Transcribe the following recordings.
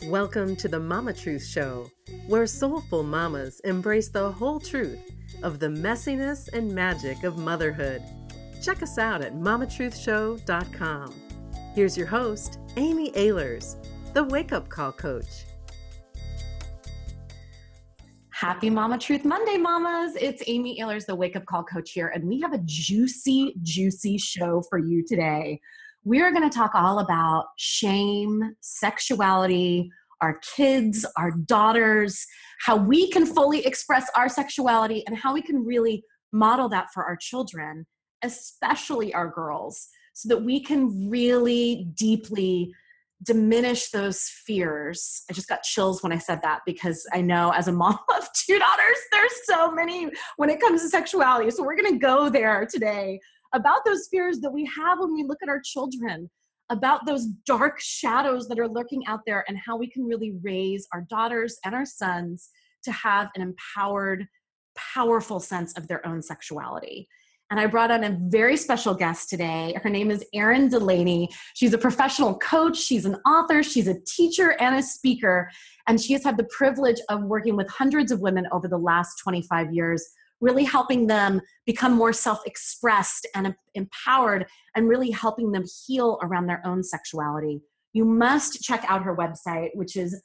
Welcome to the Mama Truth Show, where soulful mamas embrace the whole truth of the messiness and magic of motherhood. Check us out at mamatruthshow.com. Here's your host, Amy Ahlers, the Wake Up Call Coach. Happy Mama Truth Monday, mamas. It's Amy Ahlers, the Wake Up Call Coach here, and we have a juicy, juicy show for you today. We are going to talk all about shame, sexuality, our kids, our daughters, how we can fully express our sexuality and how we can really model that for our children, especially our girls, so that we can really deeply diminish those fears. I just got chills when I said that because I know as a mom of two daughters, there's so many when it comes to sexuality. So we're going to go there today about those fears that we have when we look at our children, about those dark shadows that are lurking out there and how we can really raise our daughters and our sons to have an empowered, powerful sense of their own sexuality. And I brought on a very special guest today. Her name is Erin Delaney. She's a professional coach. She's an author. She's a teacher and a speaker. And she has had the privilege of working with hundreds of women over the last 25 years, really helping them become more self-expressed and empowered and really helping them heal around their own sexuality. You must check out her website, which is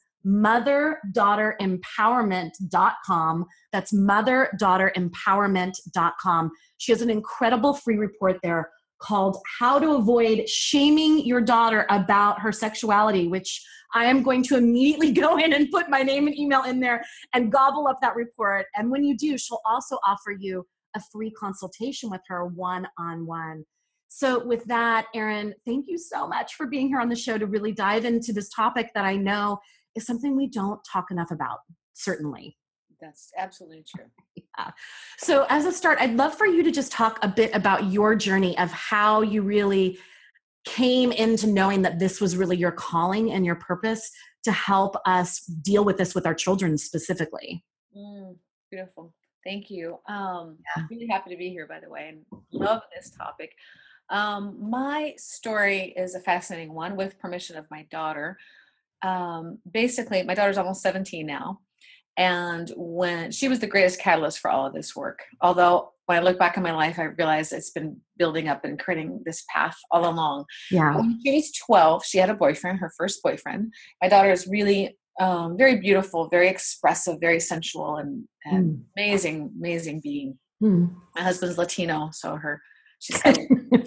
mother-daughter-empowerment.com. That's mother-daughter-empowerment.com. She has an incredible free report there called How to Avoid Shaming Your Daughter About Her Sexuality, which I am going to immediately go in and put my name and email in there and gobble up that report. And when you do, she'll also offer you a free consultation with her one-on-one. So with that, Erin, thank you so much for being here on the show to really dive into this topic that I know is something we don't talk enough about, certainly. That's absolutely true. Yeah. So as a start, I'd love for you to just talk a bit about your journey of how you really came into knowing that this was really your calling and your purpose to help us deal with this with our children specifically. Beautiful. Thank you. Really happy to be here, by the way, and love this topic. My story is a fascinating one with permission of my daughter. Basically, my daughter's almost 17 now. And when she was the greatest catalyst for all of this work, although when I look back on my life, I realize it's been building up and creating this path all along. Yeah. When she was 12, she had a boyfriend, her first boyfriend. My daughter is really very beautiful, very expressive, very sensual, and amazing, amazing being. My husband's Latino, so she's so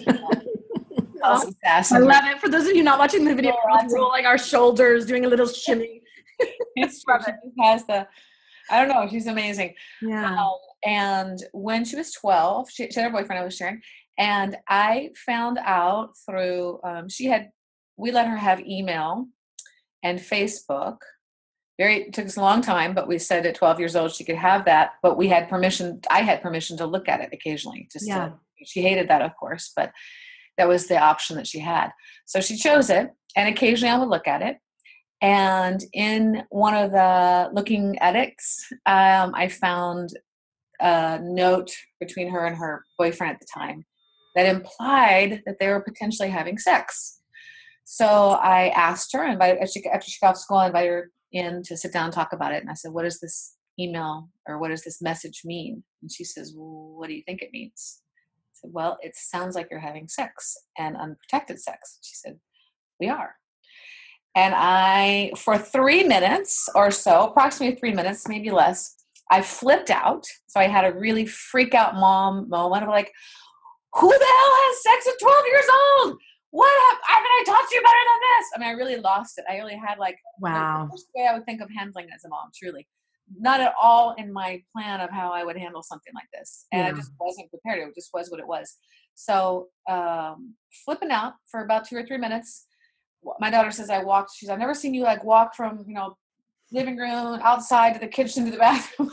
I love it. For those of you not watching the video, we're rolling our shoulders, doing a little shimmy. It's true. She has I don't know, she's amazing. Yeah. And when she was 12, she had her boyfriend I was sharing, and I found out through, we let her have email and Facebook. It took us a long time, but we said at 12 years old she could have that, but I had permission to look at it occasionally. She hated that, of course, but that was the option that she had. So she chose it, and occasionally I would look at it. And in one of the looking edits, I found a note between her and her boyfriend at the time that implied that they were potentially having sex. So I asked her, after she got off school, I invited her in to sit down and talk about it. And I said, what does this email or what does this message mean? And she says, well, what do you think it means? I said, well, it sounds like you're having sex and unprotected sex. She said, we are. And for 3 minutes or so, approximately 3 minutes, maybe less, I flipped out. So I had a really freak out mom moment of like, who the hell has sex at 12 years old? Haven't I taught you better than this? I mean, I really lost it. I really had wow. The first way I would think of handling it as a mom, truly. Not at all in my plan of how I would handle something like this. And I just wasn't prepared. It just was what it was. So flipping out for about 2 or 3 minutes. My daughter says I've never seen you walk from, living room outside to the kitchen to the bathroom.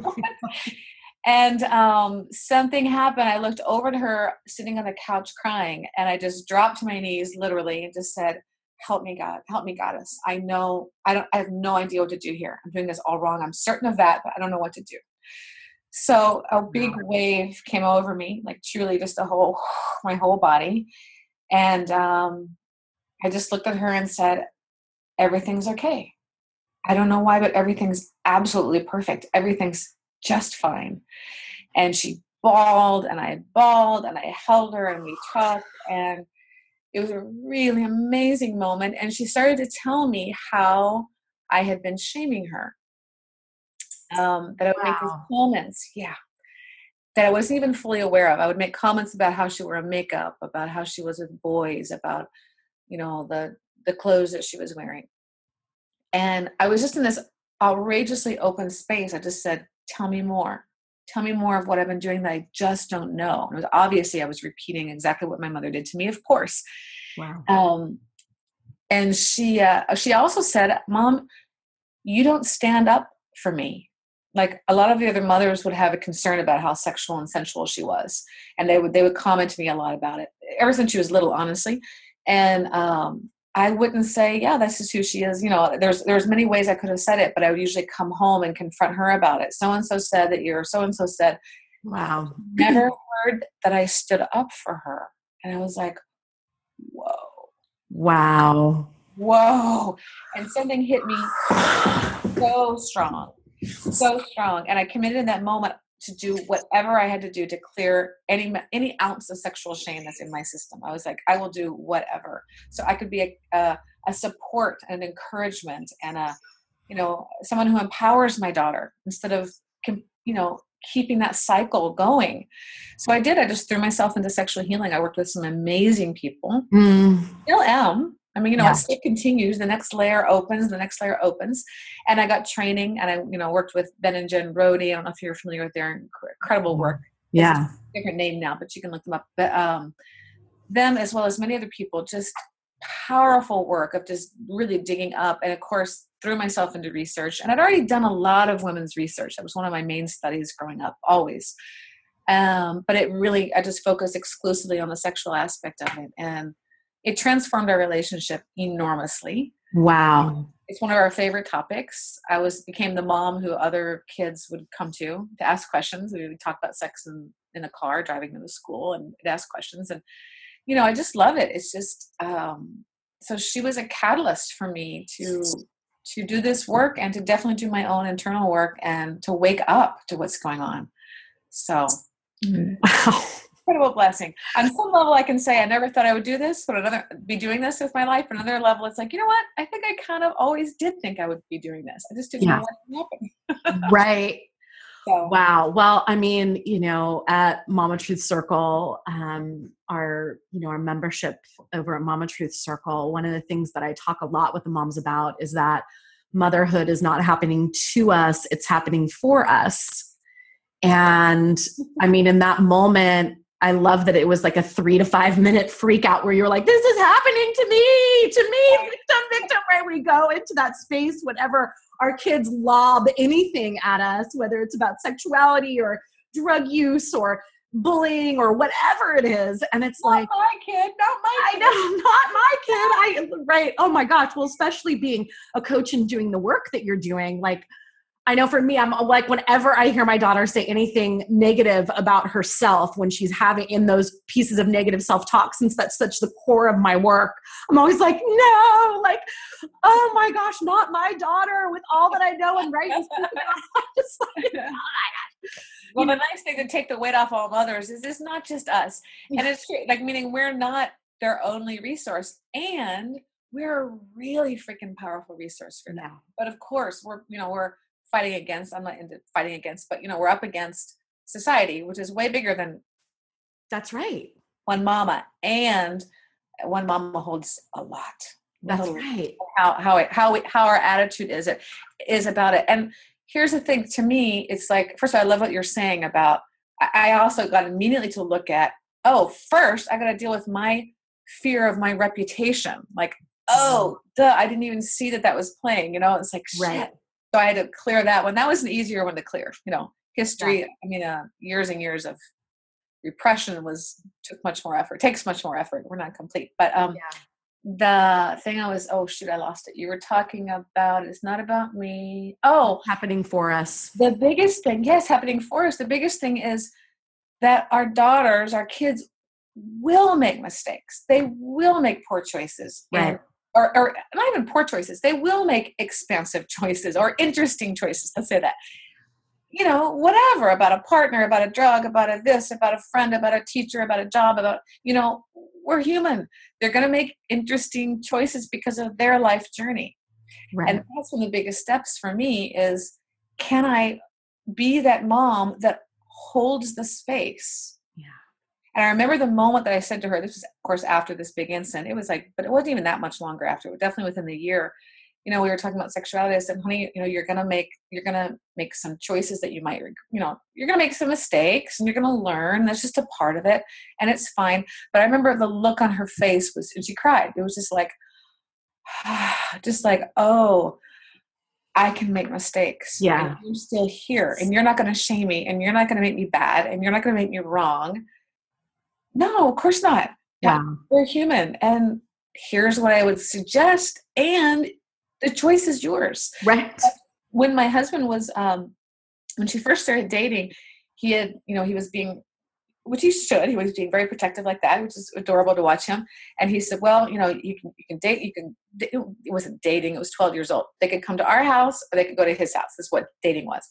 And something happened. I looked over to her sitting on the couch crying, and I just dropped to my knees literally and just said, help me God, help me Goddess. I have no idea what to do here. I'm doing this all wrong. I'm certain of that, but I don't know what to do. So a big wave came over me, like truly just my whole body. And I just looked at her and said, everything's okay. I don't know why, but everything's absolutely perfect. Everything's just fine. And she bawled and I bawled and I held her and we talked, and it was a really amazing moment. And she started to tell me how I had been shaming her. That I would make these comments, that I wasn't even fully aware of. I would make comments about how she wore makeup, about how she was with boys, about, the clothes that she was wearing. And I was just in this outrageously open space. I just said, tell me more. Tell me more of what I've been doing that I just don't know. And it was obviously I was repeating exactly what my mother did to me, of course. Wow. And she also said, Mom, you don't stand up for me. Like a lot of the other mothers would have a concern about how sexual and sensual she was. And they would comment to me a lot about it ever since she was little, honestly. And I wouldn't say, yeah, this is who she is. There's many ways I could have said it, but I would usually come home and confront her about it. So-and-so said that you're so-and-so said. Wow. Never heard that I stood up for her. And I was like, whoa. Wow. Whoa. And something hit me so strong. And I committed in that moment to do whatever I had to do to clear any ounce of sexual shame that's in my system. I was like, I will do whatever. So I could be a support and encouragement and someone who empowers my daughter instead of, keeping that cycle going. So I did. I just threw myself into sexual healing. I worked with some amazing people. Still am. It still continues. The next layer opens, and I got training, and I, worked with Ben and Jen Brody. I don't know if you're familiar with their incredible work. Yeah. It's a different name now, but you can look them up. But them, as well as many other people, just powerful work of just really digging up. And of course, threw myself into research. And I'd already done a lot of women's research. That was one of my main studies growing up, always. But I just focused exclusively on the sexual aspect of it. And it transformed our relationship enormously. Wow. It's one of our favorite topics. I became the mom who other kids would come to ask questions. We would talk about sex in the car, driving them to school, and ask questions. And, I just love it. It's just, so she was a catalyst for me to do this work and to definitely do my own internal work and to wake up to what's going on. So, wow. Incredible blessing. On some level, I can say I never thought I would do this, but be doing this with my life. On another level, it's like, you know what? I think I kind of always did think I would be doing this. I just didn't know what happened. Right. So. Wow. Well, at Mama Truth Circle, our membership over at Mama Truth Circle, one of the things that I talk a lot with the moms about is that motherhood is not happening to us, it's happening for us. And in that moment, I love that it was like a 3 to 5 minute freak out where you're like, this is happening to me, victim, right? We go into that space whenever our kids lob anything at us, whether it's about sexuality or drug use or bullying or whatever it is. And it's not my kid. I know, not my kid. Right. Oh my gosh. Well, especially being a coach and doing the work that you're doing, like, I know for me, I'm like, whenever I hear my daughter say anything negative about herself, when she's having in those pieces of negative self-talk, since that's such the core of my work, I'm always like, no, like, oh my gosh, not my daughter with all that I know and right. Just like, oh my gosh. Well, the nice thing to take the weight off all mothers is it's not just us. And it's like, meaning we're not their only resource, and we're a really freaking powerful resource for them. But of course, we're fighting against, I'm not into fighting against, but we're up against society, which is way bigger than that's right. One mama, and one mama holds a lot. That's right. How our attitude is about it. And here's the thing, to me, it's like, first of all, I love what you're saying about, I also got immediately to look at, first I got to deal with my fear of my reputation. Like, I didn't even see that was playing, it's like, shit. Right. So I had to clear that one. That was an easier one to clear. History, years and years of repression took much more effort. It takes much more effort. We're not complete. But the thing I lost it. You were talking about, it's not about me. Happening for us. The biggest thing, yes, happening for us. The biggest thing is that our daughters, our kids will make mistakes. They will make poor choices. Right. or not even poor choices. They will make expansive choices or interesting choices. Let's say that. Whatever, about a partner, about a drug, about a this, about a friend, about a teacher, about a job, we're human. They're going to make interesting choices because of their life journey. Right. And that's one of the biggest steps for me is, can I be that mom that holds the space? Yeah. And I remember the moment that I said to her, this was of course after this big incident, it was like, but it wasn't even that much longer after, definitely within the year. We were talking about sexuality. I said, honey, you're going to make some choices that you might, you're going to make some mistakes and you're going to learn. That's just a part of it. And it's fine. But I remember the look on her face and she cried. It was just like, oh, I can make mistakes. Yeah. And you're still here and you're not going to shame me and you're not going to make me bad and you're not going to make me wrong. No, of course not. Yeah. We're human. And here's what I would suggest. And the choice is yours. Right. When my husband was, when she first started dating, he had, he was being, which he should, he was being very protective like that, which is adorable to watch him. And he said, well, you can date, it wasn't dating. It was 12 years old. They could come to our house or they could go to his house. That's what dating was.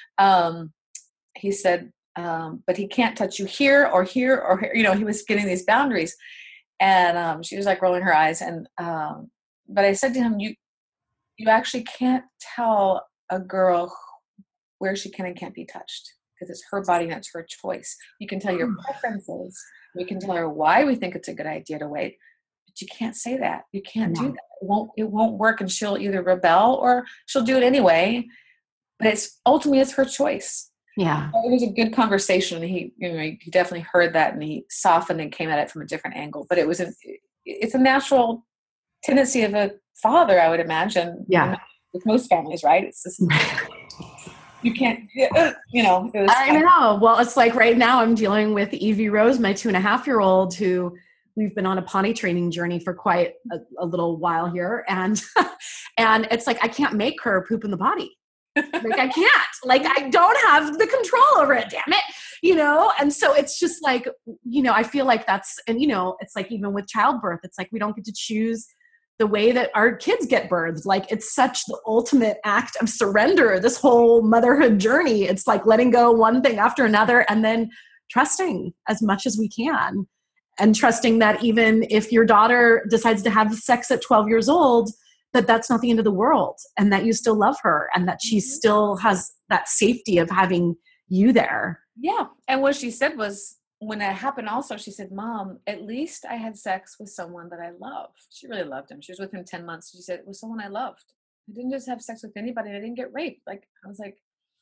He said, but he can't touch you here or here or here. He was getting these boundaries. And she was like rolling her eyes. And, but I said to him, you actually can't tell a girl where she can and can't be touched because it's her body and it's her choice. You can tell your preferences. We can tell her why we think it's a good idea to wait, but you can't say that. You can't do that. It won't work, and she'll either rebel or she'll do it anyway. But it's her choice. Yeah. So it was a good conversation. He definitely heard that and he softened and came at it from a different angle. But it's a natural tendency of a father, I would imagine. Yeah. With most families, right? It's just, you can't, it was I know. Well, it's like right now I'm dealing with Evie Rose, my 2.5-year-old, who we've been on a potty training journey for quite a little while here. And it's like, I can't make her poop in the potty. Like I can't, I don't have the control over it, damn it, and so it's just like, I feel like that's, and it's like, even with childbirth, it's like, we don't get to choose the way that our kids get birthed. Like it's such the ultimate act of surrender, this whole motherhood journey. It's like letting go one thing after another and then trusting as much as we can, and trusting that even if your daughter decides to have sex at 12 years old, that's not the end of the world, and that you still love her, and that she still has that safety of having you there. Yeah. And what she said was, when that happened also, she said, Mom, at least I had sex with someone that I love. She really loved him. She was with him 10 months. She said, it was someone I loved. I didn't just have sex with anybody. I didn't get raped. I was like,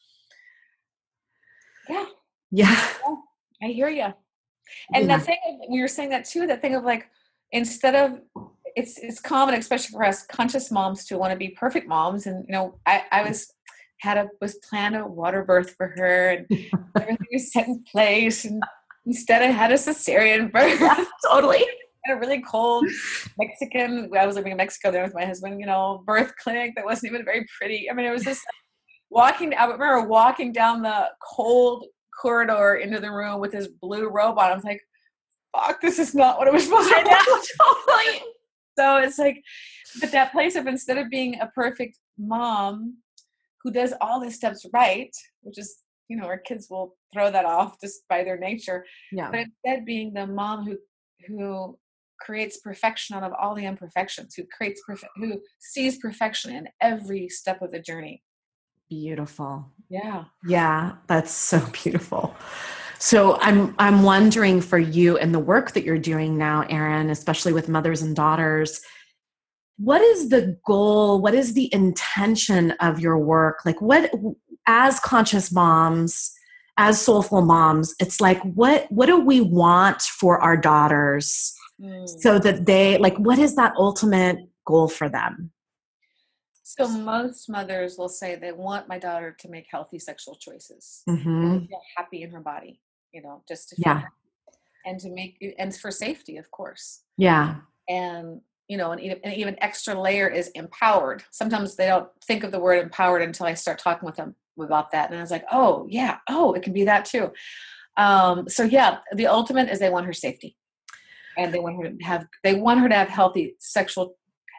yeah, I hear you. And that thing, we were saying that too, that thing of instead of, it's common, especially for us conscious moms, to want to be perfect moms. And, I was planned a water birth for her and everything was set in place. And instead I had a cesarean birth. Yeah, totally. In a really cold Mexican, I was living in Mexico there with my husband, birth clinic that wasn't even very pretty. I mean, it was just I remember walking down the cold corridor into the room with this blue robe on. I was like, fuck, this is not what it was supposed to be. Totally. So it's like, but that place of, instead of being a perfect mom who does all the steps right, which is, our kids will throw that off just by their nature. Yeah. But instead being the mom who creates perfection out of all the imperfections, who sees perfection in every step of the journey. Beautiful. Yeah. Yeah. That's so beautiful. So I'm wondering, for you and the work that you're doing now, Erin, especially with mothers and daughters, what is the goal? What is the intention of your work? What, as conscious moms, as soulful moms, it's like, what do we want for our daughters so that they, what is that ultimate goal for them? So most mothers will say they want my daughter to make healthy sexual choices, mm-hmm. to feel happy in her body, just to feel happy. And to and for safety, of course. Yeah. And, and even extra layer is empowered. Sometimes they don't think of the word empowered until I start talking with them about that. And I was like, oh yeah. Oh, it can be that too. So yeah, the ultimate is they want her safety, and they want her to have healthy sexual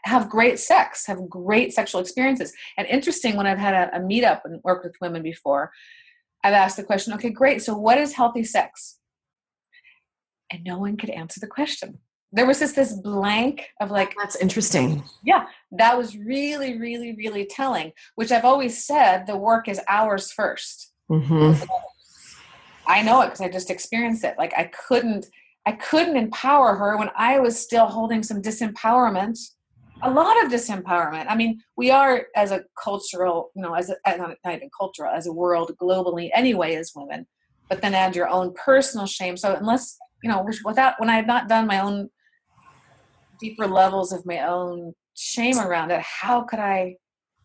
have great sex, have great sexual experiences. And interesting, when I've had a meetup and worked with women before, I've asked the question, okay, great. So what is healthy sex? And no one could answer the question. There was just this blank of like, that's interesting. Yeah, that was really, really, really telling, which I've always said the work is ours first. Mm-hmm. I know it because I just experienced it. Like I couldn't empower her when I was still holding some disempowerment, a lot of disempowerment. I mean, we are as a cultural, not even cultural, as a world globally anyway as women, but then add your own personal shame. So unless, when I had not done my own deeper levels of my own shame around it, how could I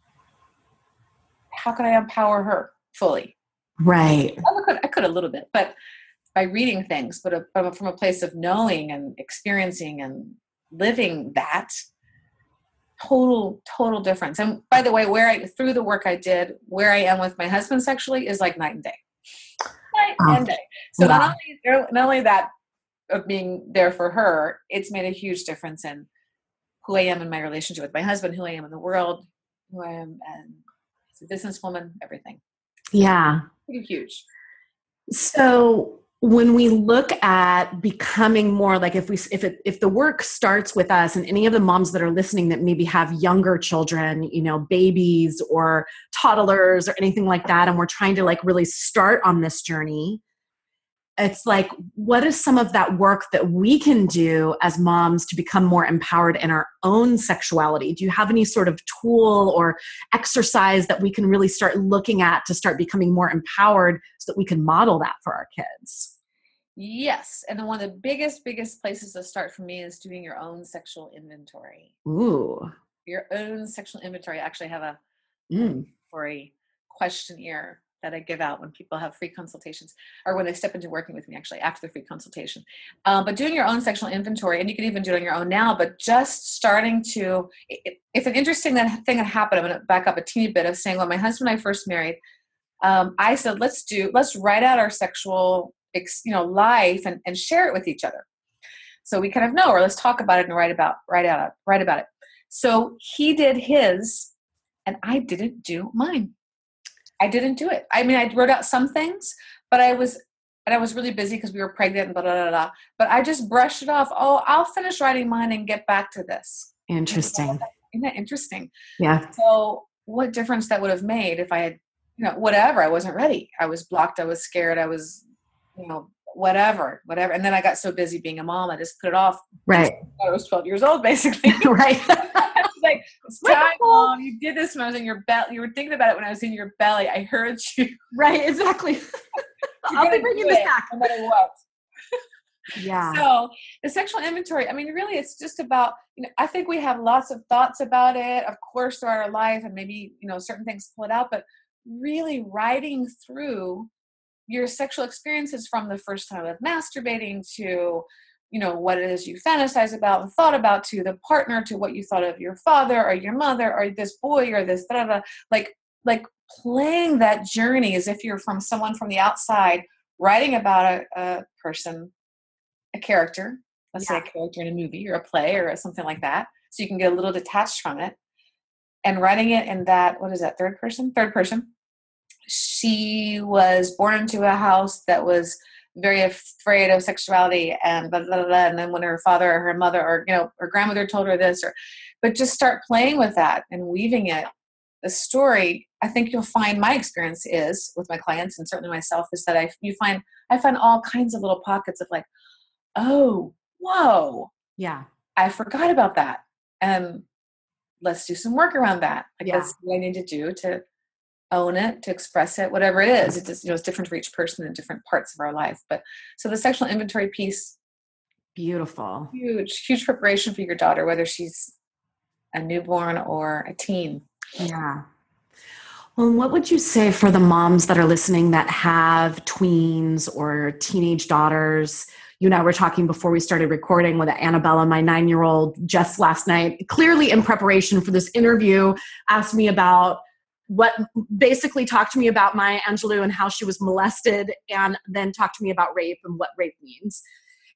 empower her fully? Right. I could a little bit, but by reading things, but from a place of knowing and experiencing and living that, total difference. And by the way, through the work I did, where I am with my husband sexually is like night and day. Night and day. So not only that of being there for her, it's made a huge difference in who I am in my relationship with my husband, who I am in the world, who I am as a businesswoman, everything. Yeah. Pretty huge. So when we look at becoming more like, if the work starts with us, and any of the moms that are listening that maybe have younger children, babies or toddlers or anything like that, and we're trying to like really start on this journey, it's like, what is some of that work that we can do as moms to become more empowered in our own sexuality? Do you have any sort of tool or exercise that we can really start looking at to start becoming more empowered so that we can model that for our kids? Yes. And then one of the biggest places to start for me is doing your own sexual inventory. Ooh. Your own sexual inventory. I actually have a inventory questionnaire that I give out when people have free consultations, or when they step into working with me, actually, after the free consultation. But doing your own sexual inventory, and you can even do it on your own now, but just starting to, if an interesting thing that happened, I'm going to back up a teeny bit of saying, when my husband and I first married, I said, let's write out our sexual, life and share it with each other. So we kind of know, or let's talk about it and write about it. So he did his, and I didn't do mine. I didn't do it. I mean, I wrote out some things, but I was really busy because we were pregnant and blah, blah, blah, blah. But I just brushed it off. Oh, I'll finish writing mine and get back to this. Interesting. Isn't that interesting? Yeah. So what difference that would have made if I had, whatever, I wasn't ready. I was blocked. I was scared. I was, whatever. And then I got so busy being a mom, I just put it off. Right. I was 12 years old, basically. Right. Like, it's time, Mom. You did this when I was in your belly. You were thinking about it when I was in your belly. I heard you. Right, exactly. I'll be bringing this back. No matter what. Yeah. So the sexual inventory, I mean, really, it's just about, I think we have lots of thoughts about it, of course, throughout our life, and maybe, certain things pull it out, but really writing through your sexual experiences from the first time of masturbating to, what it is you fantasize about and thought about, to the partner, to what you thought of your father or your mother or this boy or this, blah, blah, blah. Like playing that journey as if you're from someone from the outside, writing about a person, a character, let's say a character in a movie or a play or something like that. So you can get a little detached from it, and writing it in that, what is that? Third person. She was born into a house that was very afraid of sexuality and blah, blah, blah, blah. And then when her father or her mother or, her grandmother told her this, but just start playing with that and weaving it. The story, I think you'll find, my experience is with my clients, and certainly myself, is that I find all kinds of little pockets of like, oh, whoa. Yeah. I forgot about that. And let's do some work around that. That's what I need to do to own it, to express it, whatever it is. It's just, it's different for each person in different parts of our life. But so the sexual inventory piece, beautiful, huge preparation for your daughter, whether she's a newborn or a teen. Yeah. Well, what would you say for the moms that are listening that have tweens or teenage daughters? You and I were talking before we started recording with Annabella, my 9-year-old, just last night, clearly in preparation for this interview, asked me about basically talked to me about Maya Angelou and how she was molested, and then talked to me about rape and what rape means.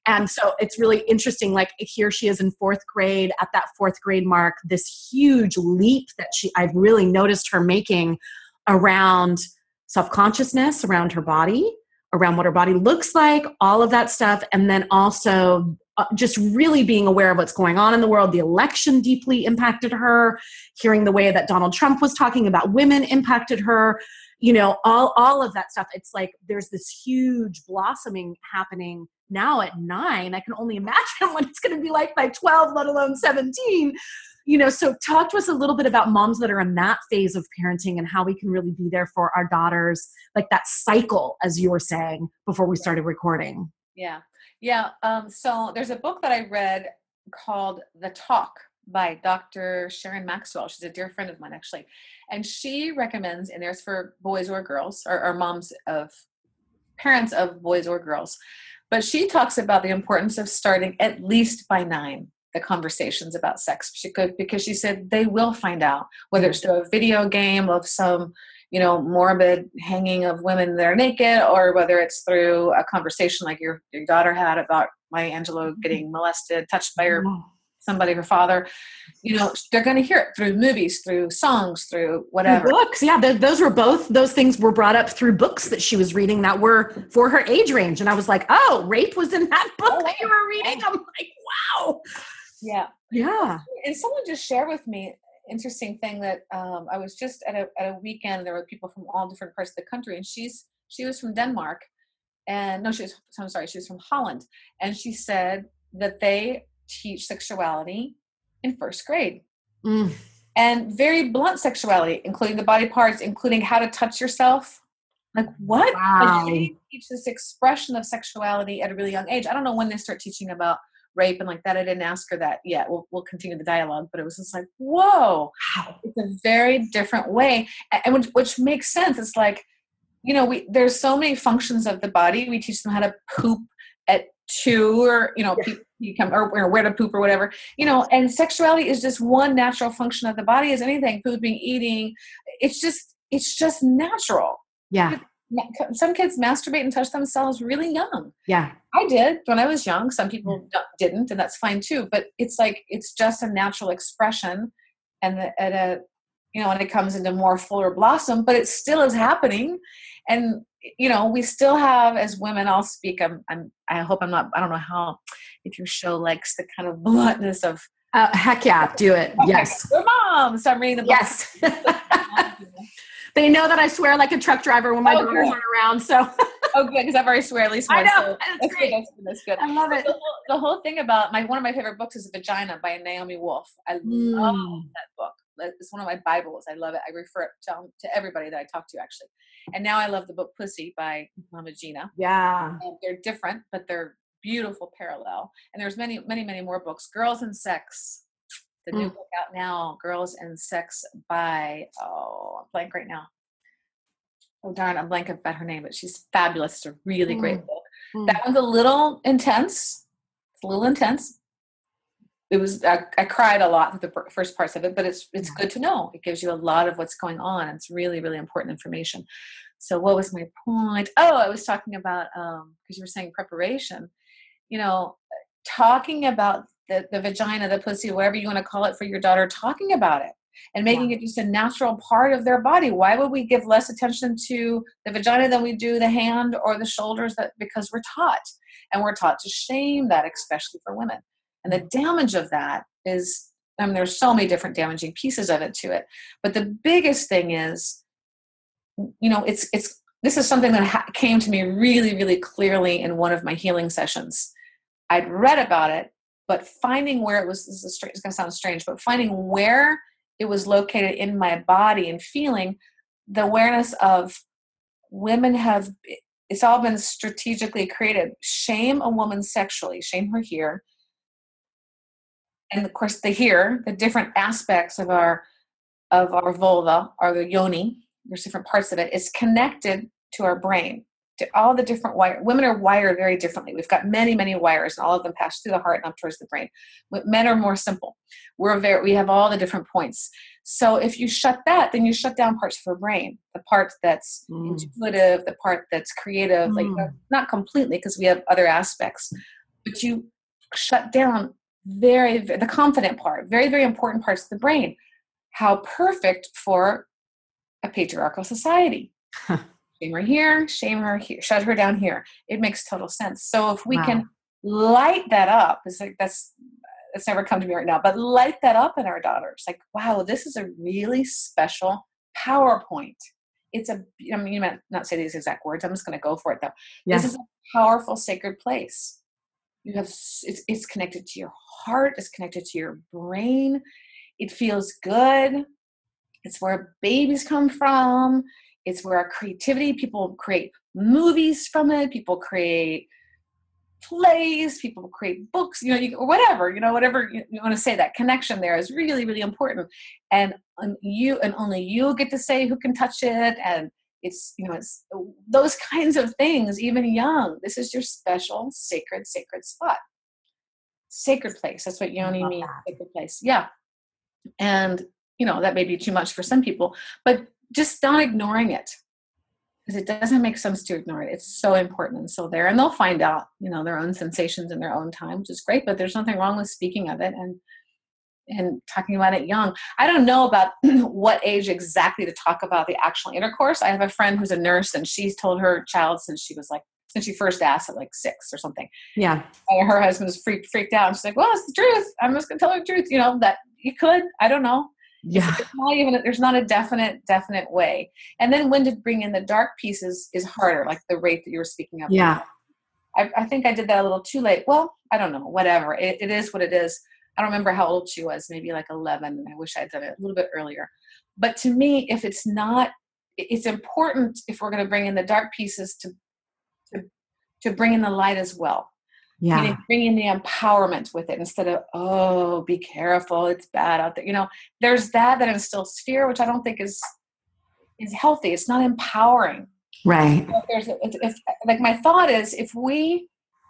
And so it's really interesting. Like here she is in fourth grade, at that fourth grade mark, this huge leap that I've really noticed her making around self-consciousness, around her body, around what her body looks like, all of that stuff. And then also just really being aware of what's going on in the world. The election deeply impacted her. Hearing the way that Donald Trump was talking about women impacted her. You know, all of that stuff. It's like there's this huge blossoming happening now at 9. I can only imagine what it's going to be like by 12, let alone 17. You know, so talk to us a little bit about moms that are in that phase of parenting and how we can really be there for our daughters, like that cycle, as you were saying before we started recording. Yeah. Yeah. So there's a book that I read called The Talk by Dr. Sharon Maxwell. She's a dear friend of mine, actually. And she recommends, and there's for boys or girls, or moms of parents of boys or girls, but she talks about the importance of starting at least by 9, the conversations about sex. Because she said they will find out, whether it's through a video game of some, you know, morbid hanging of women that are naked, or whether it's through a conversation like your daughter had about Maya Angelou getting molested, touched by somebody, her father. You know, they're going to hear it through movies, through songs, through whatever. Through books. Yeah, those things were brought up through books that she was reading that were for her age range. And I was like, oh, rape was in that book that you were reading. I'm like, wow. Yeah. Yeah. And someone just shared with me interesting thing that I was just at a weekend. There were people from all different parts of the country, and she was from Denmark, and no, she was from Holland, and she said that they teach sexuality in first grade, and very blunt sexuality, including the body parts, including how to touch yourself. Like what? Wow. They teach this expression of sexuality at a really young age. I don't know when they start teaching about rape and like that. I didn't ask her that yet. We'll continue the dialogue, but it was just like, whoa, it's a very different way. And which makes sense. It's like, you know, there's so many functions of the body. We teach them how to poop at 2, or, you know, or where to poop or whatever, you know, and sexuality is just one natural function of the body as anything, pooping, eating. It's just natural. Yeah. Some kids masturbate and touch themselves really young. Yeah. I did when I was young. Some people didn't, and that's fine too. But it's like, it's just a natural expression, and when it comes into more fuller blossom, but it still is happening. And, you know, we still have, as women, I'll speak, I hope I'm not, I don't know how, if your show likes the kind of bluntness of. Heck yeah, do it. Okay. Yes. We're moms. So I'm reading the book. Yes. They know that I swear like a truck driver when my daughters aren't around. So. Oh, good, because I've already swear at least once. I know. So that's great. That's good. I love it. The whole thing about one of my favorite books is Vagina by Naomi Wolf. I love that book. It's one of my Bibles. I love it. I refer it to everybody that I talk to, actually. And now I love the book Pussy by Mama Gina. Yeah. And they're different, but they're beautiful parallel. And there's many, many, many more books. Girls and Sex. The new book out now, Girls and Sex by, I'm blank right now. Oh, darn, I'm blank about her name, but she's fabulous. It's a really great book. That one's a little intense. It's a little intense. It was, I cried a lot with the first parts of it, but it's good to know. It gives you a lot of what's going on. It's really, really important information. So what was my point? Oh, I was talking about, because you were saying preparation, you know, talking about the vagina, the pussy, whatever you want to call it for your daughter, talking about it and making it just a natural part of their body. Why would we give less attention to the vagina than we do the hand or the shoulders? Because we're taught, and we're taught to shame that, especially for women. And the damage of that is, I mean, there's so many different damaging pieces of it to it. But the biggest thing is, you know, this is something that came to me really, really clearly in one of my healing sessions. I'd read about it, but finding where it was, it's going to sound strange, but finding where it was located in my body and feeling the awareness of women it's all been strategically created. Shame a woman sexually, shame her here. And of course the different aspects of our vulva, or the yoni, there's different parts of it, is connected to our brain, to all the different wires. Women are wired very differently. We've got many, many wires, and all of them pass through the heart and up towards the brain. Men are more simple. We have all the different points. So if you shut that, then you shut down parts of our brain, the part that's intuitive, the part that's creative, like not completely, because we have other aspects. but you shut down the confident part, very, very important parts of the brain. How perfect for a patriarchal society. Shame her here, shame her here, shut her down here. It makes total sense. So if we can light that up, it's like that's never come to me right now, but light that up in our daughters. Like, wow, this is a really special PowerPoint. I mean, you might not say these exact words. I'm just going to go for it though. Yeah. This is a powerful, sacred place. It's connected to your heart. It's connected to your brain. It feels good. It's where babies come from. It's where our creativity, people create movies from it. People create plays, people create books, whatever you want to say. That connection there is really, really important. And only you get to say who can touch it. And it's those kinds of things, even young. This is your special, sacred spot. Sacred place. That's what yoni means, sacred place. Yeah. And, that may be too much for some people, but just not ignoring it, because it doesn't make sense to ignore it. It's so important and so there. And they'll find out, their own sensations in their own time, which is great, but there's nothing wrong with speaking of it and talking about it young. I don't know about what age exactly to talk about the actual intercourse. I have a friend who's a nurse, and she's told her child since she first asked at 6 or something. Yeah. And her husband's freaked out. And she's like, well, it's the truth. I'm just going to tell her the truth. That you could, I don't know. Yeah. There's not a definite way. And then when to bring in the dark pieces is harder, like the rate that you were speaking of. Yeah. I think I did that a little too late. Well, I don't know, whatever. It is what it is. I don't remember how old she was, maybe 11. And I wish I'd done it a little bit earlier. But to me, if it's not, it's important if we're going to bring in the dark pieces to bring in the light as well. Yeah. Meaning bring in the empowerment with it instead of, oh, be careful, it's bad out there. There's that instills fear, which I don't think is healthy. It's not empowering. Right. Like my thought is, if we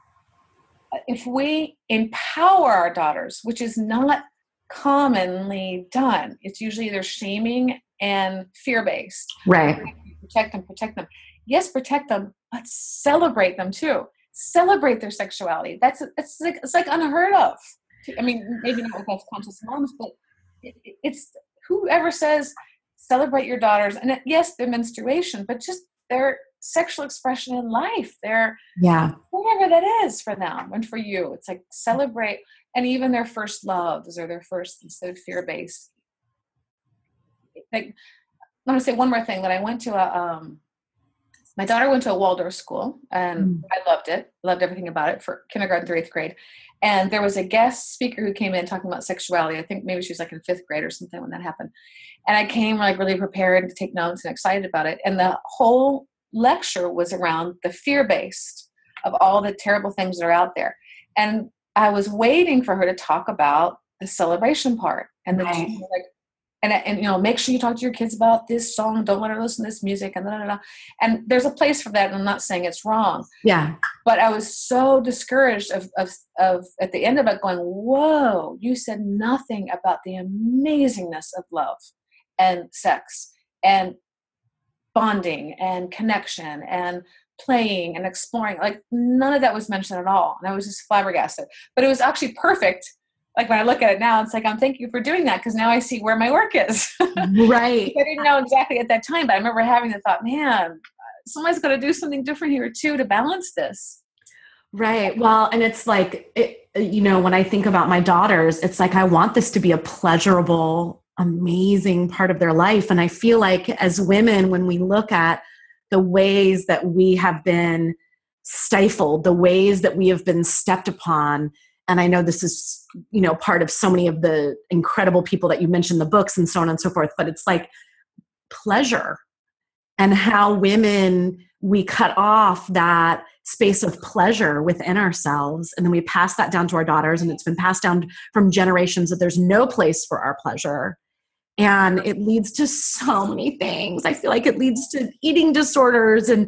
empower our daughters, which is not commonly done, it's usually either shaming and fear-based. Right. Protect them. Yes, protect them, but celebrate them too. Celebrate their sexuality. It's like unheard of. I mean, maybe not with self-conscious moms, but it's whoever says celebrate your daughters, and yes, their menstruation, but just their sexual expression in life. Their whatever that is for them and for you. It's like celebrate, and even their first loves or their first, instead of fear-based. Like, I'm going to say one more thing. That I went to my daughter went to a Waldorf school, and I loved it. Loved everything about it, for kindergarten through 8th grade. And there was a guest speaker who came in talking about sexuality. I think maybe she was in 5th grade or something when that happened. And I came really prepared to take notes and excited about it. And the whole lecture was around the fear-based of all the terrible things that are out there. And I was waiting for her to talk about the celebration part. And then And make sure you talk to your kids about this song. Don't let her listen to this music, and And there's a place for that, and I'm not saying it's wrong. Yeah. But I was so discouraged of at the end of it going, whoa, you said nothing about the amazingness of love and sex and bonding and connection and playing and exploring. Like, none of that was mentioned at all. And I was just flabbergasted. But it was actually perfect. Like, when I look at it now, it's like, I'm thank you for doing that, because now I see where my work is. Right. I didn't know exactly at that time, but I remember having the thought, man, somebody's got to do something different here too to balance this. Right. Well, and it's like, when I think about my daughters, it's like, I want this to be a pleasurable, amazing part of their life. And I feel like as women, when we look at the ways that we have been stifled, the ways that we have been stepped upon, and I know this is, part of so many of the incredible people that you mentioned, the books and so on and so forth, but it's like pleasure, and how women, we cut off that space of pleasure within ourselves. And then we pass that down to our daughters, and it's been passed down from generations that there's no place for our pleasure. And it leads to so many things. I feel like it leads to eating disorders and,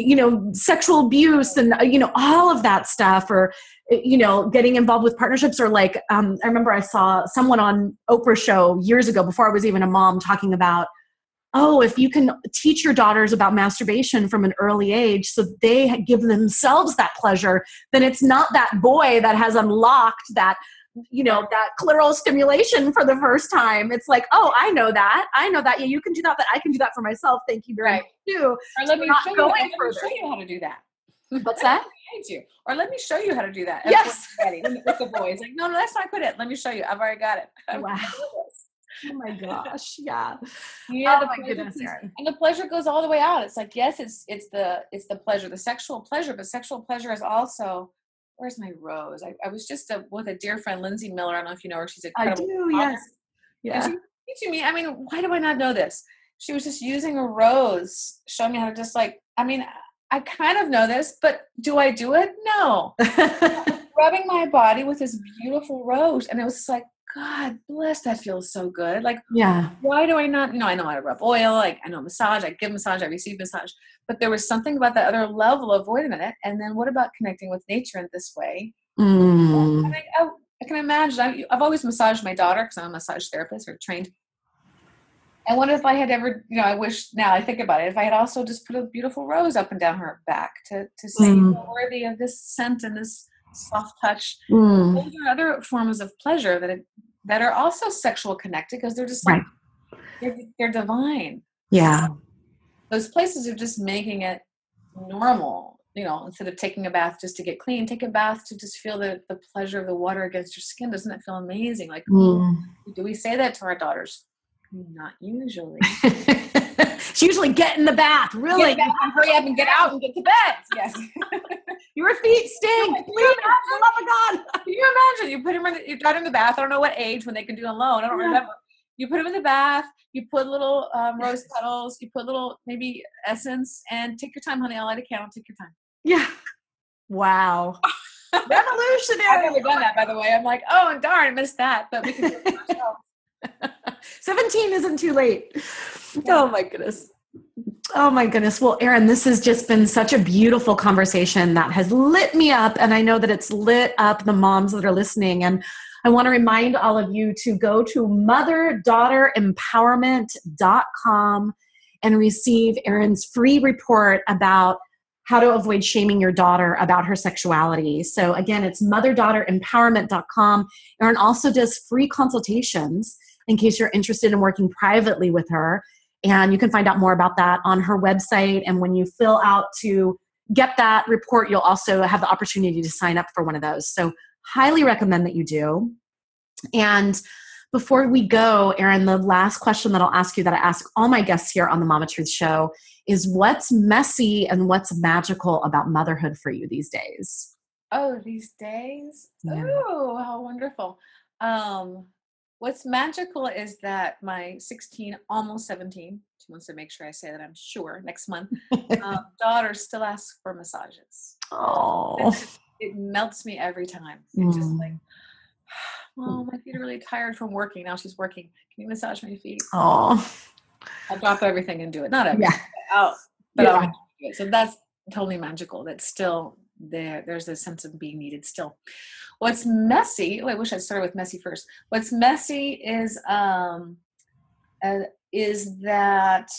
sexual abuse and, all of that stuff, or, getting involved with partnerships, or I remember I saw someone on Oprah show years ago, before I was even a mom, talking about oh, if you can teach your daughters about masturbation from an early age so they give themselves that pleasure, then it's not that boy that has unlocked that, that clitoral stimulation for the first time. It's like, oh, I know that. Yeah, you can do that, but I can do that for myself. Thank you very much too. Or let me show you how to do that. What's that? Or let me show you how to do that. Yes. With the boys. Like, no, that's not quit it. Let me show you. I've already got it. Wow. Oh my gosh. Yeah. Yeah. Oh my goodness, Erin. And the pleasure goes all the way out. It's like, yes, it's the pleasure, the sexual pleasure, but sexual pleasure is also, where's my rose? I was just with a dear friend, Lindsay Miller. I don't know if you know her. She's incredible. I do. Yes. Yeah. And she was teaching me, why do I not know this? She was just using a rose, showing me how to just I kind of know this, but do I do it? No. Rubbing my body with this beautiful rose. And it was like, God bless, that feels so good. Like, yeah. Why do I not? I know how to rub oil. Like, I know massage. I give massage. I receive massage. But there was something about that other level of, wait a minute. And then what about connecting with nature in this way? I can imagine. I've always massaged my daughter because I'm a massage therapist or trained. And what if I had ever, I wish, now I think about it, if I had also just put a beautiful rose up and down her back to say, you're worthy of this scent and this soft touch. Those are other forms of pleasure that are also sexual connected because they're just like, they're divine. Yeah. Those places are just making it normal, instead of taking a bath just to get clean, take a bath to just feel the pleasure of the water against your skin. Doesn't that feel amazing? Like, do we say that to our daughters? Not usually. She usually get in the bath, really. Hurry up and get out and get to bed. Yes. Your feet stink. Please, for love of God. Can you imagine? You put him you got him in the bath. I don't know what age when they can do it alone. I don't remember. You put him in the bath. You put little rose petals. You put little maybe essence, and take your time, honey. I'll light a candle. Take your time. Yeah. Wow. Revolutionary. I've never done that, by the way. I'm like, oh, and darn, I missed that. But we can do it ourselves. 17 isn't too late. Oh my goodness. Oh my goodness. Well, Erin, this has just been such a beautiful conversation that has lit me up. And I know that it's lit up the moms that are listening. And I want to remind all of you to go to motherdaughterempowerment.com and receive Erin's free report about how to avoid shaming your daughter about her sexuality. So again, it's motherdaughterempowerment.com. Erin also does free consultations in case you're interested in working privately with her. And you can find out more about that on her website. And when you fill out to get that report, you'll also have the opportunity to sign up for one of those. So highly recommend that you do. And before we go, Erin, the last question that I'll ask you that I ask all my guests here on the Mama Truth Show is, what's messy and what's magical about motherhood for you these days? Oh, these days? Yeah. Oh, how wonderful. What's magical is that my 16, almost 17, she wants to make sure I say that, I'm sure, next month, daughter still asks for massages. Oh. It melts me every time. It's just like, oh, my feet are really tired from working. Now she's working. Can you massage my feet? Oh. I'll drop everything and do it. Not everything. I'll do it. So that's totally magical. That's still there. There's a sense of being needed still. What's messy? I wish I'd started with messy first. What's messy is that,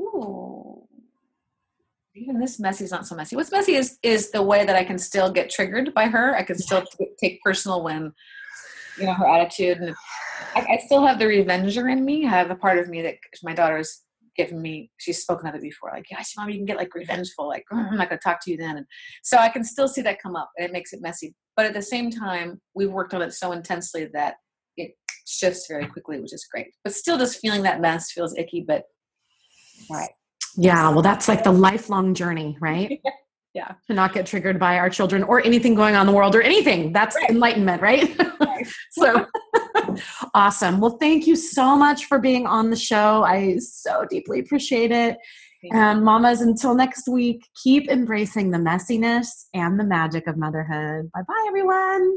even this messy is not so messy. What's messy is the way that I can still get triggered by her. I can still take personal when, her attitude, and I still have the revenger in me. I have a part of me that my daughter's given me. She's spoken of it before. Like, yes, Mom, you can get like revengeful. Like, I'm not going to talk to you then. And so I can still see that come up, and it makes it messy. But at the same time, we've worked on it so intensely that it shifts very quickly, which is great. But still, just feeling that mess feels icky. But all right. Yeah, well, that's like the lifelong journey, right? Yeah. To not get triggered by our children or anything going on in the world or anything. That's enlightenment, right? So awesome. Well, thank you so much for being on the show. I so deeply appreciate it. And mamas, until next week, keep embracing the messiness and the magic of motherhood. Bye-bye, everyone.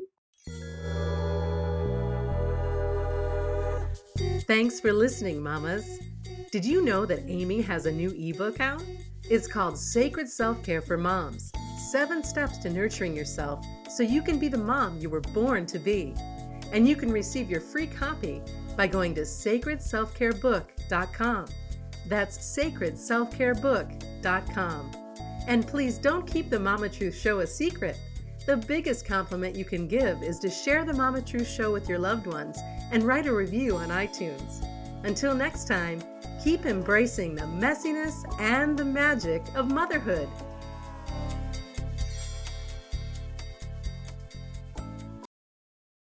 Thanks for listening, mamas. Did you know that Amy has a new ebook out? It's called Sacred Self-Care for Moms, 7 Steps to Nurturing Yourself so you can be the mom you were born to be. And you can receive your free copy by going to sacredselfcarebook.com. That's sacredselfcarebook.com. And please don't keep the Mama Truth Show a secret. The biggest compliment you can give is to share the Mama Truth Show with your loved ones and write a review on iTunes. Until next time, keep embracing the messiness and the magic of motherhood.